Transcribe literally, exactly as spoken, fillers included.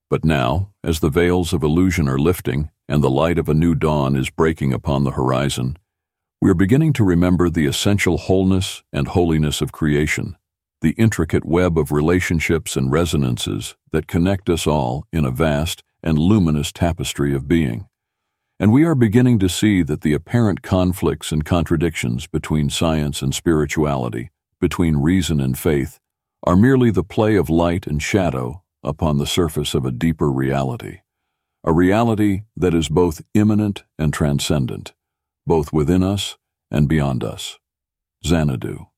But now, as the veils of illusion are lifting and the light of a new dawn is breaking upon the horizon, we are beginning to remember the essential wholeness and holiness of creation, the intricate web of relationships and resonances that connect us all in a vast and luminous tapestry of being. And we are beginning to see that the apparent conflicts and contradictions between science and spirituality, between reason and faith, are merely the play of light and shadow upon the surface of a deeper reality, a reality that is both immanent and transcendent, both within us and beyond us. Xanadu.